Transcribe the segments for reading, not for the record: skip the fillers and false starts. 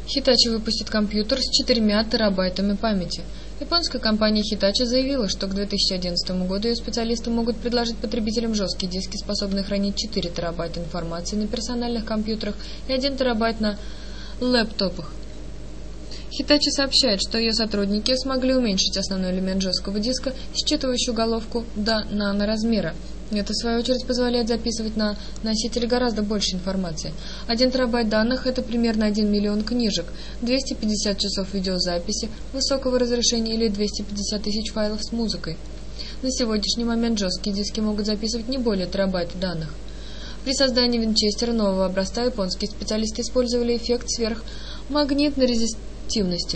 Hitachi выпустит компьютер с 4 терабайтами памяти. Японская компания Hitachi заявила, что к 2011 году ее специалисты могут предложить потребителям жесткие диски, способные хранить 4 терабайта информации на персональных компьютерах и 1 терабайт на лэптопах. Hitachi сообщает, что ее сотрудники смогли уменьшить основной элемент жесткого диска, считывающую головку, до наноразмера. Это, в свою очередь, позволяет записывать на носителе гораздо больше информации. 1 терабайт данных – это примерно 1 миллион книжек, 250 часов видеозаписи высокого разрешения или 250 тысяч файлов с музыкой. На сегодняшний момент жесткие диски могут записывать не более терабайта данных. При создании винчестера нового образца японские специалисты использовали эффект сверхмагнитной резистивности,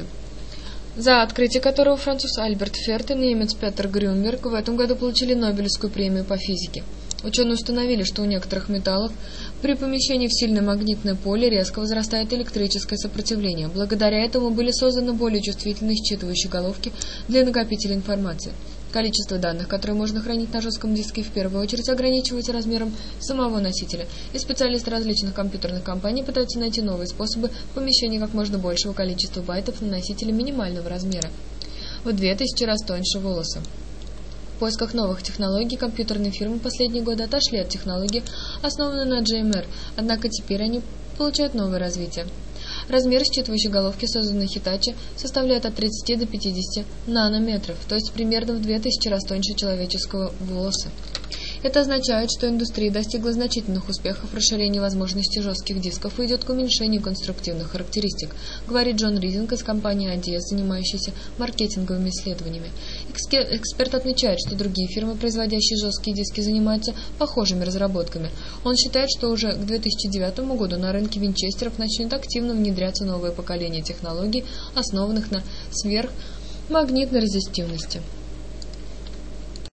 за открытие которого француз Альберт Ферт и немец Петер Грюнберг в этом году получили Нобелевскую премию по физике. Ученые установили, что у некоторых металлов при помещении в сильное магнитное поле резко возрастает электрическое сопротивление. Благодаря этому были созданы более чувствительные считывающие головки для накопителя информации. Количество данных, которые можно хранить на жестком диске, в первую очередь ограничивается размером самого носителя, и специалисты различных компьютерных компаний пытаются найти новые способы помещения как можно большего количества байтов на носителе минимального размера, в 2000 раз тоньше волоса. В поисках новых технологий компьютерные фирмы последние годы отошли от технологий, основанной на GMR, однако теперь они получают новое развитие. Размер считывающей головки, созданной Hitachi, составляет от 30 до 50 нанометров, то есть примерно в 2000 раз тоньше человеческого волоса. Это означает, что индустрия достигла значительных успехов в расширении возможностей жестких дисков и идет к уменьшению конструктивных характеристик, говорит Джон Ризинг из компании ADS, занимающейся маркетинговыми исследованиями. Эксперт отмечает, что другие фирмы, производящие жесткие диски, занимаются похожими разработками. Он считает, что уже к 2009 году на рынке винчестеров начнет активно внедряться новое поколение технологий, основанных на сверхмагнитной резистивности.